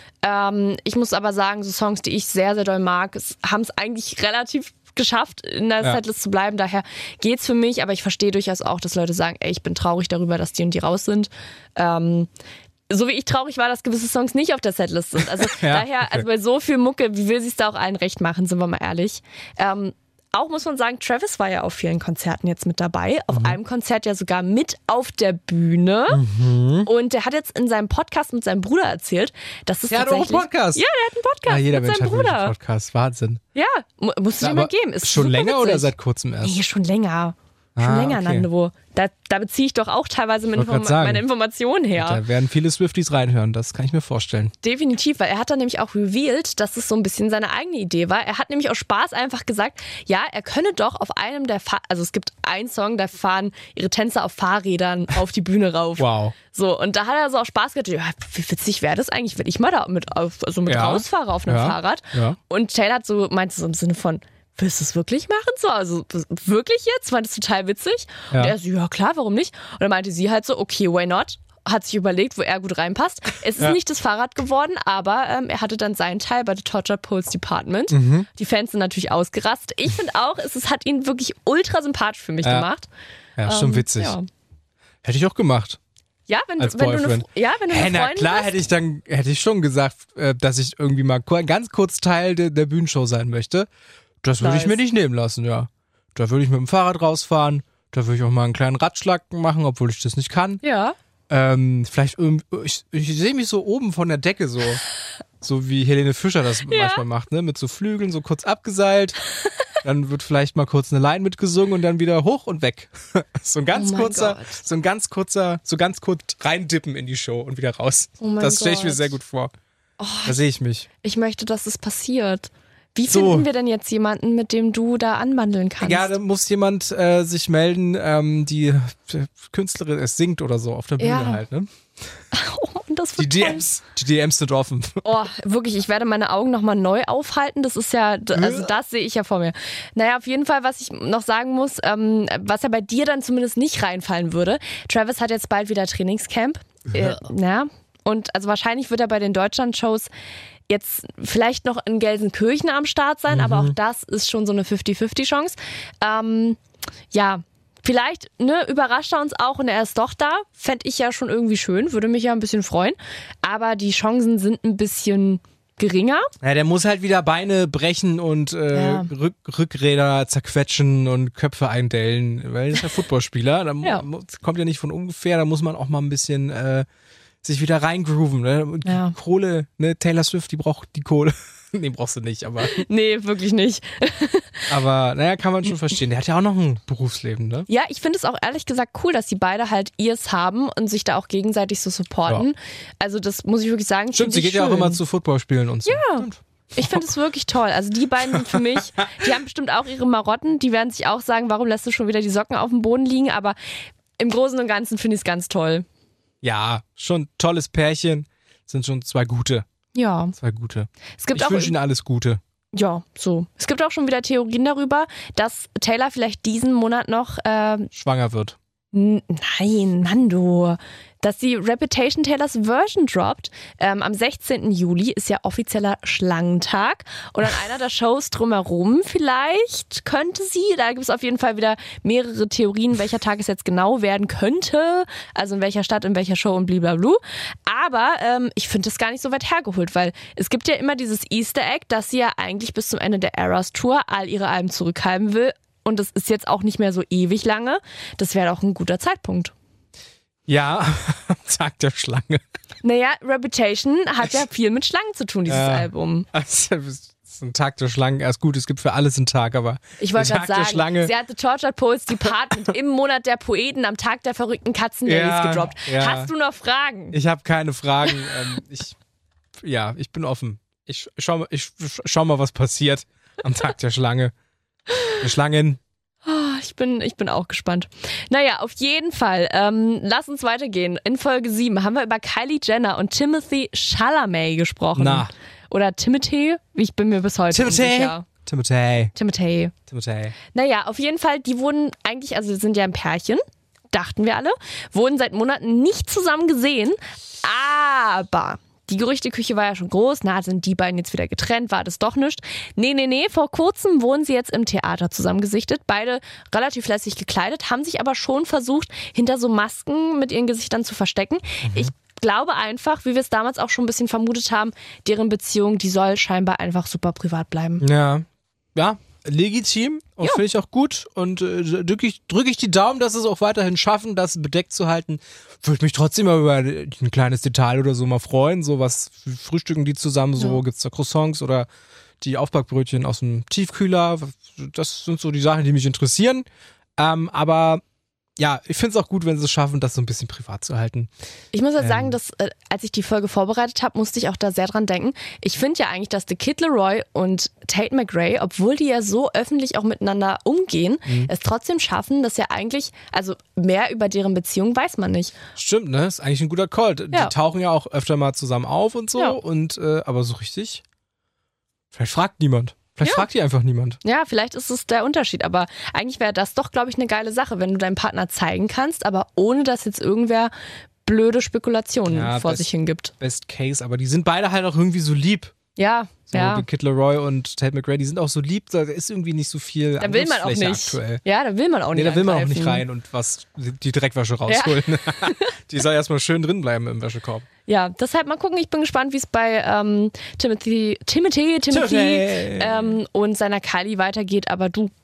Ähm, ich muss aber sagen, so Songs, die ich sehr, sehr doll mag, haben es eigentlich relativ geschafft, in der Ja. Setlist zu bleiben. Daher geht's für mich, aber ich verstehe durchaus auch, dass Leute sagen, ey, ich bin traurig darüber, dass die und die raus sind. Ähm, so wie ich traurig war, dass gewisse Songs nicht auf der Setlist sind. Also Ja, daher, okay. also bei so viel Mucke, wie will sie es da auch allen recht machen, sind wir mal ehrlich. Ähm, auch muss man sagen, Travis war ja auf vielen Konzerten jetzt mit dabei. Auf Mhm. einem Konzert ja sogar mit auf der Bühne. Mhm. Und der hat jetzt in seinem Podcast mit seinem Bruder erzählt, dass es Der hat auch einen tatsächlich... Podcast. Ja, der hat einen Podcast Ja, jeder mit Mensch seinem hat wirklich einen Bruder. Podcast. Wahnsinn. Ja, mu- musst du dir mal Aber geben. Ist schon super länger witzig. oder seit kurzem erst? Nee, schon länger. Schon Ah, länger, okay. Nando. Da, da beziehe ich doch auch teilweise meine, wollte grad Inform sagen. meine Informationen her. Da werden viele Swifties reinhören, das kann ich mir vorstellen. Definitiv, weil er hat dann nämlich auch revealed, dass es so ein bisschen seine eigene Idee war. Er hat nämlich aus Spaß einfach gesagt, ja, er könne doch auf einem der, Fahr also es gibt einen Song, da fahren ihre Tänzer auf Fahrrädern auf die Bühne rauf. Wow. So, und da hat er so auch Spaß gehabt, ja, wie witzig wäre das eigentlich, wenn ich mal da mit, auf, also mit Ja. rausfahre auf einem Ja. Fahrrad. Ja. Und Taylor hat so, meinte so im Sinne von, willst du es wirklich machen? So, also wirklich jetzt? Meinte es total witzig. Ja. Und er so, ja klar, warum nicht? Und dann meinte sie halt so, okay, why not? Hat sich überlegt, wo er gut reinpasst. Es ist Ja. nicht das Fahrrad geworden, aber ähm, er hatte dann seinen Teil bei The Torture Poets Department. Mhm. Die Fans sind natürlich ausgerastet. Ich finde auch, es, es hat ihn wirklich ultra sympathisch für mich Ja. gemacht. Ja, ist schon Ähm, witzig. Ja, Hätte ich auch gemacht. ja wenn, Als wenn du eine, Boyfriend. ja, wenn du Hä, eine na Freundin klar hast. hätte ich dann hätte ich schon gesagt, äh, dass ich irgendwie mal kur- ganz kurz Teil der, der Bühnenshow sein möchte. Das würde ich Nice. mir nicht nehmen lassen, ja. da würde ich mit dem Fahrrad rausfahren, da würde ich auch mal einen kleinen Radschlag machen, obwohl ich das nicht kann. Ja. Ähm, vielleicht irgendwie, ich, ich sehe mich so oben von der Decke so, so wie Helene Fischer das ja. manchmal macht, ne, mit so Flügeln so kurz abgeseilt, dann wird vielleicht mal kurz eine Line mitgesungen und dann wieder hoch und weg. So ein ganz oh kurzer, Gott. so ein ganz kurzer, so ganz kurz reindippen in die Show und wieder raus. Oh das stelle ich Gott. mir sehr gut vor. Oh, da sehe ich mich. Ich möchte, dass es passiert. Wie So. finden wir denn jetzt jemanden, mit dem du da anbandeln kannst? Ja, da muss jemand äh, sich melden, ähm, die äh, Künstlerin es singt oder so auf der Bühne Ja. halt, ne? Oh, und das Die wird D toll. Ms, die D Ms sind offen. Oh, wirklich, ich werde meine Augen nochmal neu aufhalten. Das ist ja, also das sehe ich ja vor mir. Naja, auf jeden Fall, was ich noch sagen muss, ähm, was ja bei dir dann zumindest nicht reinfallen würde. Travis hat jetzt bald wieder Trainingscamp. Äh, ja. Und also wahrscheinlich wird er bei den Deutschland-Shows jetzt vielleicht noch in Gelsenkirchen am Start sein, Mhm. aber auch das ist schon so eine fünfzig fünfzig Chance. Ähm, ja, vielleicht ne, überrascht er uns auch und er ist doch da. Fände ich ja schon irgendwie schön, würde mich ja ein bisschen freuen. Aber die Chancen sind ein bisschen geringer. Ja, der muss halt wieder Beine brechen und äh, Ja. Rück, Rückräder zerquetschen und Köpfe eindellen, weil er ist ja Footballspieler. Da mu- Ja. mu- kommt ja nicht von ungefähr, da muss man auch mal ein bisschen äh, sich wieder reingrooven. Ne? Und Ja. Kohle, ne? Taylor Swift, die braucht die Kohle. Nee, brauchst du nicht, aber, Nee, wirklich nicht. aber naja, kann man schon verstehen. Der hat ja auch noch ein Berufsleben, ne? Ja, ich finde es auch ehrlich gesagt cool, dass die beide halt ihrs haben und sich da auch gegenseitig so supporten. Ja. Also das muss ich wirklich sagen. Stimmt, find sie ich geht ja auch schön. immer zu Footballspielen und so. Ja. Stimmt. Ich finde es wirklich toll. Also die beiden sind für mich, die haben bestimmt auch ihre Marotten. Die werden sich auch sagen, warum lässt du schon wieder die Socken auf dem Boden liegen? Aber im Großen und Ganzen finde ich es ganz toll. Ja, schon tolles Pärchen. Sind schon zwei gute. Ja. Zwei gute. Es gibt Ich auch wünsche ihnen alles Gute. ja, so. Es gibt auch schon wieder Theorien darüber, dass Taylor vielleicht diesen Monat noch äh, Schwanger wird. N- Nein, Mando. Dass die Reputation Taylors Version droppt. Ähm, am sechzehnten Juli ist ja offizieller Schlangentag. Und an einer der Shows drumherum vielleicht könnte sie, da gibt es auf jeden Fall wieder mehrere Theorien, welcher Tag es jetzt genau werden könnte. Also in welcher Stadt, in welcher Show und blablabla. Aber ähm, ich finde das gar nicht so weit hergeholt, weil es gibt ja immer dieses Easter Egg, dass sie ja eigentlich bis zum Ende der Eras Tour all ihre Alben zurückhalten will. Und das ist jetzt auch nicht mehr so ewig lange. Das wäre auch ein guter Zeitpunkt. Ja, Tag der Schlange. Naja, Reputation hat ja viel mit Schlangen zu tun, dieses Ja. Album. Also, das ist ein Tag der Schlange. Erst gut, es gibt für alles einen Tag, aber Ich wollte der gerade Tag der sagen, Schlange. sie hatte Tortured Poets Department im Monat der Poeten am Tag der verrückten Katzenbabys Ja, gedroppt. ja. Hast du noch Fragen? Ich habe keine Fragen. ähm, ich, ja, ich bin offen. Ich schau, mal- ich schau mal, was passiert am Tag der Schlange. Der Schlangen. Oh, ich bin, ich bin auch gespannt. Naja, auf jeden Fall. Ähm, lass uns weitergehen. In Folge sieben haben wir über Kylie Jenner und Timothy Chalamet gesprochen. Na. Oder Timothy? Ich bin mir bis heute Timothy. unsicher. Timothy. Timothy. Timothy. Naja, auf jeden Fall, die wurden eigentlich, also sind ja ein Pärchen, dachten wir alle, wurden seit Monaten nicht zusammen gesehen, aber die Gerüchteküche war ja schon groß, na, sind die beiden jetzt wieder getrennt, war das doch nicht. Nee, nee, nee, vor kurzem wurden sie jetzt im Theater zusammen gesichtet, beide relativ lässig gekleidet, haben sich aber schon versucht, hinter so Masken mit ihren Gesichtern zu verstecken. Ich glaube einfach, wie wir es damals auch schon ein bisschen vermutet haben, deren Beziehung, die soll scheinbar einfach super privat bleiben. Ja. Ja, legitim und finde ich auch gut und äh, drücke ich, drück ich die Daumen, dass sie es auch weiterhin schaffen, das bedeckt zu halten. Würde mich trotzdem mal über ein kleines Detail oder so mal freuen, so was frühstücken die zusammen, so Ja. gibt's da Croissants oder die Aufbackbrötchen aus dem Tiefkühler, das sind so die Sachen, die mich interessieren, ähm, aber ja, ich finde es auch gut, wenn sie es schaffen, das so ein bisschen privat zu halten. Ich muss jetzt Ähm. sagen, dass äh, als ich die Folge vorbereitet habe, musste ich auch da sehr dran denken. Ich finde ja eigentlich, dass The Kid Laroi und Tate McRae, obwohl die ja so öffentlich auch miteinander umgehen, Mhm. es trotzdem schaffen, dass ja eigentlich, also mehr über deren Beziehung weiß man nicht. Stimmt, ne? Ist eigentlich ein guter Call. Die Ja. tauchen ja auch öfter mal zusammen auf und so, Ja. und äh, aber so richtig, vielleicht fragt niemand. Vielleicht Ja. fragt die einfach niemand. Ja, vielleicht ist es der Unterschied, aber eigentlich wäre das doch, glaube ich, eine geile Sache, wenn du deinen Partner zeigen kannst, aber ohne dass jetzt irgendwer blöde Spekulationen Ja, vor das- sich hingibt. Best Case, aber die sind beide halt auch irgendwie so lieb. Ja, So, ja. die Kid Laroi und Tate McRae, die sind auch so lieb, da ist irgendwie nicht so viel Da will man auch Angriffsfläche nicht. aktuell. Ja, da will man auch Nee, nicht. da will man auch angreifen. nicht rein und was die Dreckwäsche rausholen. Die soll erstmal schön drin bleiben im Wäschekorb. Ja, deshalb mal gucken. Ich bin gespannt, wie es bei ähm, Timothy, Timothy, Timothy Timothy. ähm, und seiner Kylie weitergeht. Aber du,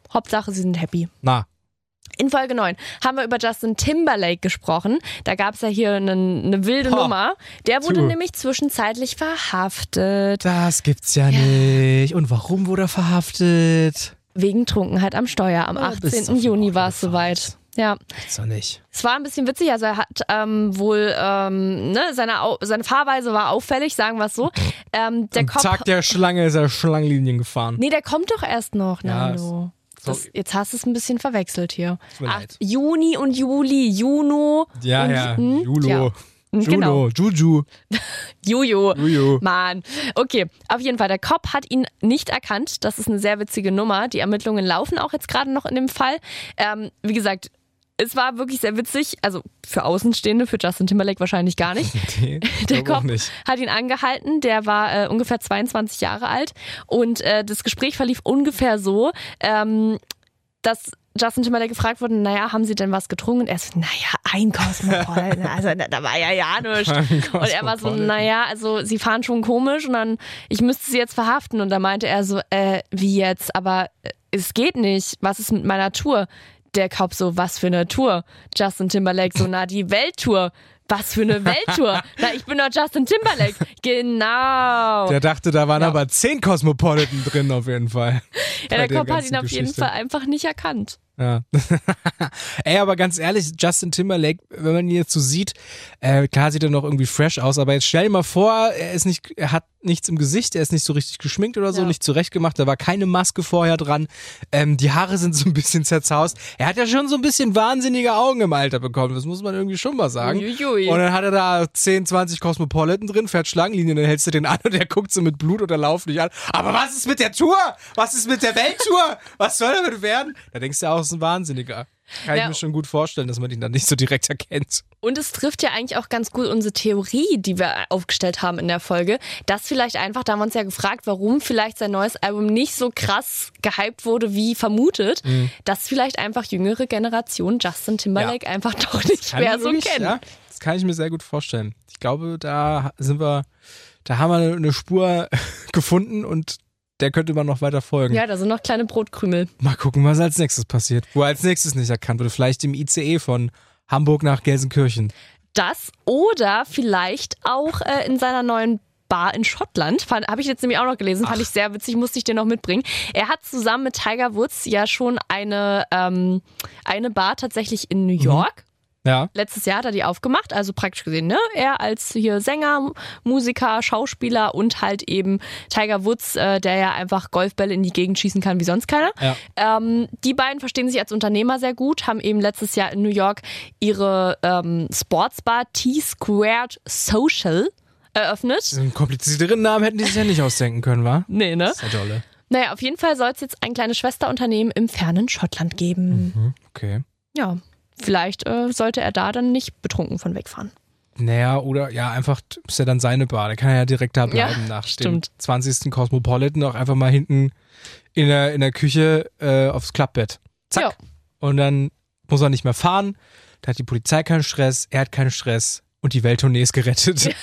Hauptsache, sie sind happy. Na. In Folge neun haben wir über Justin Timberlake gesprochen. Da gab es ja hier eine, eine wilde Ha. Nummer. Der wurde Tu. nämlich zwischenzeitlich verhaftet. Das gibt's ja, ja nicht. Und warum wurde er verhaftet? Wegen Trunkenheit am Steuer. Am Ja, bist achtzehnten auf Juni dem war es Auto soweit. Ja. Gibt's doch nicht. Es war ein bisschen witzig, also er hat ähm, wohl, ähm, ne, seine, Au- seine Fahrweise war auffällig, sagen wir es so. Ähm, der Am Cop, Tag der Schlange ist er Schlangenlinien gefahren. nee, der kommt doch erst noch, Ja, Nando. Das, sorry. jetzt hast du es ein bisschen verwechselt hier. Tut mir Ach, leid. Juni und Juli, Juno. Ja, und, ja. hm, Julo. ja. Juno. Genau. Juju. Juju. Juju. Mann. Okay, auf jeden Fall. Der Cop hat ihn nicht erkannt. Das ist eine sehr witzige Nummer. Die Ermittlungen laufen auch jetzt gerade noch in dem Fall. Ähm, wie gesagt, es war wirklich sehr witzig. Also für Außenstehende, für Justin Timberlake wahrscheinlich gar nicht. Nee, Der glaub auch Cop nicht. hat ihn angehalten. Der war äh, ungefähr zweiundzwanzig Jahre alt. Und äh, das Gespräch verlief ungefähr so, ähm, dass Justin Timberlake gefragt wurde, naja, haben Sie denn was getrunken? Und er so, naja, ein Cosmopolitan. Also da, da war ja ja nichts. Und er war so, Cosmopolitan. naja, also Sie fahren schon komisch und dann, ich müsste Sie jetzt verhaften. Und da meinte er so, äh, wie jetzt? Aber äh, es geht nicht. Was ist mit meiner Tour? Der Cop so, was für eine Tour? Justin Timberlake so, na, die Welttour. Was für eine Welttour? Na, ich bin doch Justin Timberlake. Genau. Der dachte, da waren Ja. aber zehn Cosmopolitan drin auf jeden Fall. Ja, Bei der der Cop hat ganzen ihn auf jeden Geschichte. Fall einfach nicht erkannt. Ja. Ey, aber ganz ehrlich, Justin Timberlake, wenn man ihn jetzt so sieht, äh, klar sieht er noch irgendwie fresh aus, aber jetzt stell dir mal vor, er ist nicht, er hat nichts im Gesicht, er ist nicht so richtig geschminkt oder so, Ja. nicht zurechtgemacht, da war keine Maske vorher dran, ähm, die Haare sind so ein bisschen zerzaust. Er hat ja schon so ein bisschen wahnsinnige Augen im Alter bekommen, das muss man irgendwie schon mal sagen. Uiuiui. Und dann hat er da zehn, zwanzig Cosmopolitan drin, fährt Schlangenlinien, dann hältst du den an und der guckt so mit Blut oder Lauf nicht an. Aber was ist mit der Tour? Was ist mit der Welttour? Was soll damit werden? Da denkst du auch, ist ein Wahnsinniger. Kann Ja. ich mir schon gut vorstellen, dass man ihn dann nicht so direkt erkennt. Und es trifft ja eigentlich auch ganz gut unsere Theorie, die wir aufgestellt haben in der Folge, dass vielleicht einfach, da haben wir uns ja gefragt, warum vielleicht sein neues Album nicht so krass gehypt wurde, wie vermutet, Mhm. dass vielleicht einfach jüngere Generation Justin Timberlake einfach doch nicht Kann mehr ich so wirklich, kennen. Ja, das kann ich mir sehr gut vorstellen. Ich glaube, da sind wir, da haben wir eine Spur gefunden und der könnte man noch weiter folgen. Ja, da sind noch kleine Brotkrümel. Mal gucken, was als nächstes passiert. Wo er als nächstes nicht erkannt wurde. Vielleicht im I C E von Hamburg nach Gelsenkirchen. Das oder vielleicht auch äh, in seiner neuen Bar in Schottland. Habe ich jetzt nämlich auch noch gelesen, fand ich sehr witzig, musste ich dir noch mitbringen. Er hat zusammen mit Tiger Woods ja schon eine, ähm, eine Bar tatsächlich in New York. Ja. Letztes Jahr hat er die aufgemacht, also praktisch gesehen, ne? Er als hier Sänger, Musiker, Schauspieler und halt eben Tiger Woods, äh, der ja einfach Golfbälle in die Gegend schießen kann wie sonst keiner. Ja. Ähm, die beiden verstehen sich als Unternehmer sehr gut, haben eben letztes Jahr in New York ihre ähm, Sportsbar T-Squared Social eröffnet. So einen komplizierteren Namen hätten die sich ja nicht ausdenken können, wa? Nee, ne? Das ist ja dolle. Naja, auf jeden Fall soll es jetzt ein kleines Schwesterunternehmen im fernen Schottland geben. Mhm, okay. Ja, vielleicht äh, sollte er da dann nicht betrunken von wegfahren. Naja, oder ja, einfach ist ja dann seine Bar. Der kann ja direkt da bleiben Ja, nach stimmt. dem zwanzigsten Cosmopolitan auch einfach mal hinten in der, in der Küche äh, aufs Klappbett. Zack. Ja. Und dann muss er nicht mehr fahren. Da hat die Polizei keinen Stress, er hat keinen Stress und die Welttournee ist gerettet. Ja.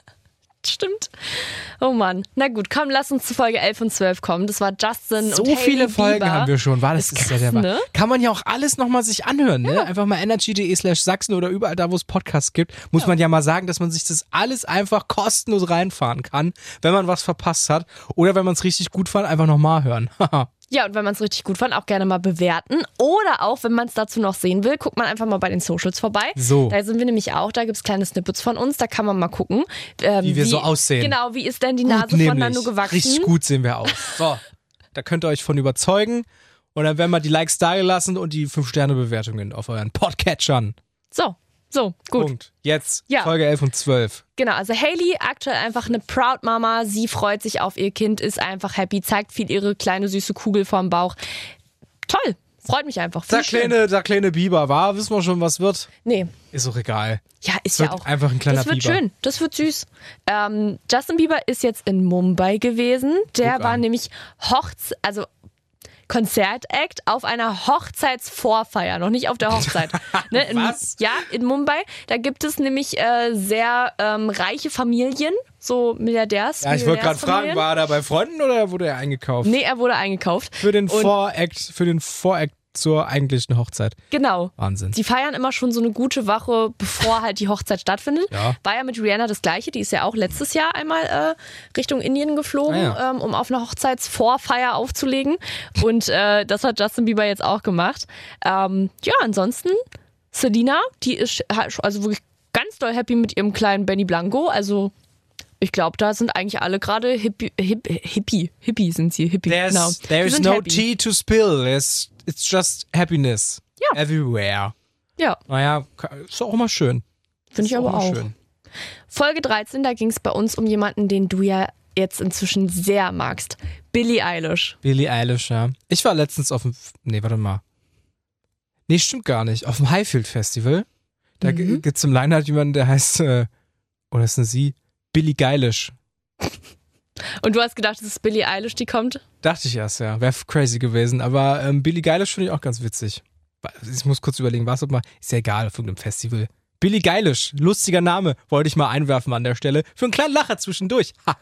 Stimmt. Oh Mann. Na gut, komm, lass uns zu Folge elf und zwölf kommen. Das war Justin So und Hailey viele Folgen Bieber. haben wir schon. War das Ist ist ja krass, der ne? Kann man ja auch alles nochmal sich anhören. Ne? Einfach mal energy.de slash Sachsen oder überall da, wo es Podcasts gibt. Muss Ja. man ja mal sagen, dass man sich das alles einfach kostenlos reinfahren kann, wenn man was verpasst hat. Oder wenn man es richtig gut fand, einfach nochmal hören. Ja, und wenn man es richtig gut fand, auch gerne mal bewerten. Oder auch, wenn man es dazu noch sehen will, guckt man einfach mal bei den Socials vorbei. So. Da sind wir nämlich auch, da gibt es kleine Snippets von uns, da kann man mal gucken. Ähm, Wie wir so aussehen. Genau, wie ist denn die Gut Nase von nämlich. Nando gewachsen? Richtig gut sehen wir aus. So, da könnt ihr euch von überzeugen. Und dann werden wir die Likes da gelassen und die fünf Sterne Bewertungen auf euren Podcatchern. So, so, gut. Punkt. Jetzt Ja. Folge elf und zwölf. Genau, also Hailey, aktuell einfach eine Proud Mama. Sie freut sich auf ihr Kind, ist einfach happy, zeigt viel ihre kleine süße Kugel vorm Bauch. Toll, freut mich einfach. Der Find ich schön. kleine, der kleine Biber war, wissen wir schon, was wird? Nee, Ist doch egal. ja, ist Wird ja auch. einfach ein kleiner Das wird Biber. schön, das wird süß. Ähm, Justin Bieber ist jetzt in Mumbai gewesen. Der Guck war an. nämlich Hochz... Also Konzertakt auf einer Hochzeitsvorfeier, noch nicht auf der Hochzeit. ne, in, Was? Ja, in Mumbai. Da gibt es nämlich äh, sehr ähm, reiche Familien, so Milliardärs. Ja, ich wollte gerade fragen, Millionärsfamilien. war er bei Freunden oder wurde er eingekauft? Nee, er wurde eingekauft. Für den Und- Vorakt, für den Vorakt zur eigentlichen Hochzeit. Genau. Wahnsinn. Die feiern immer schon so eine gute Woche, bevor halt die Hochzeit stattfindet. Ja. War ja mit Rihanna das Gleiche. Die ist ja auch letztes Jahr einmal äh, Richtung Indien geflogen, Ah, ja. ähm, um auf eine Hochzeitsvorfeier aufzulegen. Und äh, das hat Justin Bieber jetzt auch gemacht. Ähm, ja, ansonsten Selena, die ist also wirklich ganz doll happy mit ihrem kleinen Benny Blanco. Also ich glaube, da sind eigentlich alle gerade Hippie, Hip, Hippie, Hippie sind sie, Hippie, There's, genau. there Die is sind no happy. tea to spill. There's, it's just happiness. Ja. Everywhere. Ja, Naja, ist auch immer schön. finde ich Ist aber immer auch. Schön. Folge dreizehn, da ging es bei uns um jemanden, den du ja jetzt inzwischen sehr magst. Billie Eilish. Billie Eilish, ja. Ich war letztens auf dem, nee, warte mal. Nee, stimmt gar nicht. Auf dem Highfield Festival. Da Mhm. gibt es im Line-Up jemanden, der heißt, äh, oder ist eine sie? Billie Eilish. Und du hast gedacht, es ist Billie Eilish, die kommt? Dachte ich erst, ja. Wäre crazy gewesen. Aber ähm, Billie Eilish finde ich auch ganz witzig. Ich muss kurz überlegen, was ob mal. Ist ja egal, auf irgendeinem Festival. Billie Eilish, lustiger Name, wollte ich mal einwerfen an der Stelle. Für einen kleinen Lacher zwischendurch. Ha.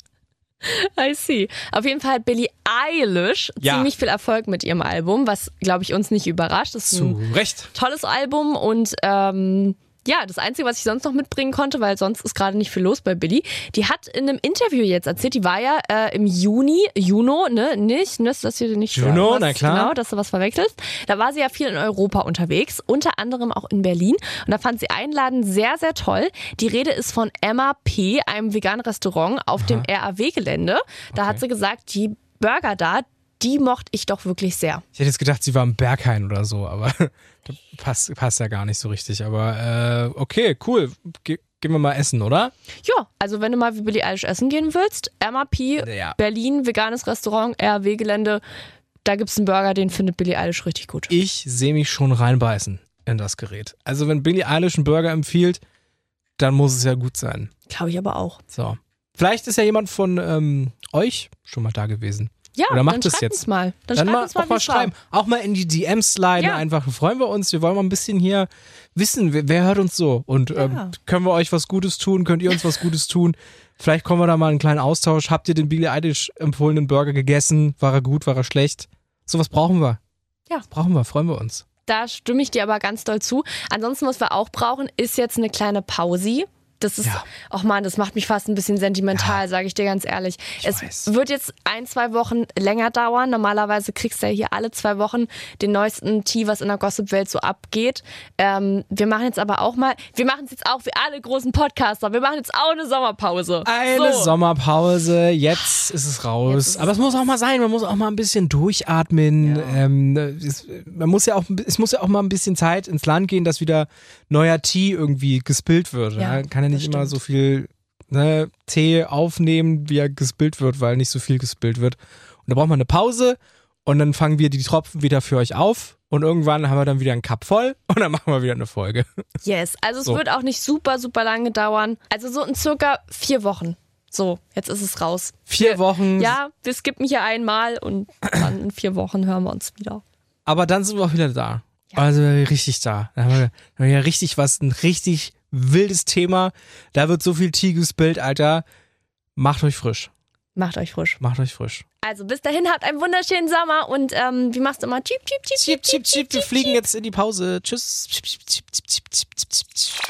I see. Auf jeden Fall hat Billie Eilish Ja. ziemlich viel Erfolg mit ihrem Album, was, glaube ich, uns nicht überrascht. Das ist Zu ein Recht. tolles Album und ähm, ja, das Einzige, was ich sonst noch mitbringen konnte, weil sonst ist gerade nicht viel los bei Billie, die hat in einem Interview jetzt erzählt, die war ja äh, im Juni, Juno, ne, nicht, ne, dass du nicht Juno, was, na klar. Genau, dass du was verwechselst. Da war sie ja viel in Europa unterwegs, unter anderem auch in Berlin und da fand sie Einladen sehr, sehr toll. Die Rede ist von Emma P., einem veganen Restaurant auf dem R A W-Gelände. Da Okay. hat sie gesagt, die Burger da, die mochte ich doch wirklich sehr. Ich hätte jetzt gedacht, sie war im Berghain oder so, aber passt, passt ja gar nicht so richtig. Aber äh, okay, cool. Ge gehen wir mal essen, oder? Ja, also wenn du mal wie Billie Eilish essen gehen willst, Emma P., Ja. Berlin, veganes Restaurant, R A W-Gelände, da gibt's einen Burger, den findet Billie Eilish richtig gut. Ich sehe mich schon reinbeißen in das Gerät. Also wenn Billie Eilish einen Burger empfiehlt, dann muss es ja gut sein. Glaube ich aber auch. So. Vielleicht ist ja jemand von ähm, euch schon mal da gewesen. Ja, Oder macht dann es schreibt jetzt. uns mal. Dann, Dann schreibt mal, uns mal, auch mal wie's war. schreiben. Auch mal in die D Ms sliden. Ja. Einfach freuen wir uns. Wir wollen mal ein bisschen hier wissen, wer, wer hört uns so. Und Ja. ähm, können wir euch was Gutes tun? Könnt ihr uns was Gutes tun? Vielleicht kommen wir da mal in einen kleinen Austausch. Habt ihr den Billie Eilish empfohlenen Burger gegessen? War er gut? War er schlecht? Sowas brauchen wir. Ja. Das brauchen wir. Freuen wir uns. Da stimme ich dir aber ganz doll zu. Ansonsten, was wir auch brauchen, ist jetzt eine kleine Pause. Das ist, Ja. ach man, das macht mich fast ein bisschen sentimental, Ja. sage ich dir ganz ehrlich. Ich es weiß. wird jetzt ein, zwei Wochen länger dauern. Normalerweise kriegst du ja hier alle zwei Wochen den neuesten Tee, was in der Gossip-Welt so abgeht. Ähm, wir machen jetzt aber auch mal, wir machen es jetzt auch wie alle großen Podcaster, wir machen jetzt auch eine Sommerpause. Eine so. Sommerpause, jetzt ist es raus. Jetzt ist es Aber es muss auch mal sein, man muss auch mal ein bisschen durchatmen. Ja. Ähm, es, man muss ja auch, es muss ja auch mal ein bisschen Zeit ins Land gehen, dass wieder neuer Tee irgendwie gespillt wird. Ja, Ja, kann ja nicht das immer stimmt. so viel ne, Tee aufnehmen, wie er gespillt wird, weil nicht so viel gespillt wird. Und da braucht man eine Pause und dann fangen wir die Tropfen wieder für euch auf. Und irgendwann haben wir dann wieder einen Cup voll und dann machen wir wieder eine Folge. Yes, also es So. wird auch nicht super, super lange dauern. Also so in circa vier Wochen. So, jetzt ist es raus. Vier Wochen. Ja, wir skippen hier einmal und dann in vier Wochen hören wir uns wieder. Aber dann sind wir auch wieder da. Also richtig da. Da haben wir, da haben wir ja richtig was, ein richtig wildes Thema. Da wird so viel Tee gespillt, Alter. Macht euch frisch. Macht euch frisch. Macht euch frisch. Also bis dahin, habt einen wunderschönen Sommer und ähm, wie machst du immer? Cheep, cheep, cheep, Chip, chip, chip. Wir fliegen jetzt in die Pause. Tschüss. Chip, chip, chip, chip, chip, chip, chip, chip.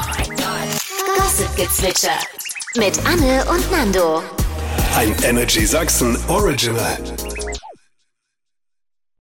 Gossip-Gezwitscher. Mit Anne und Nando. Ein Energy Sachsen Original.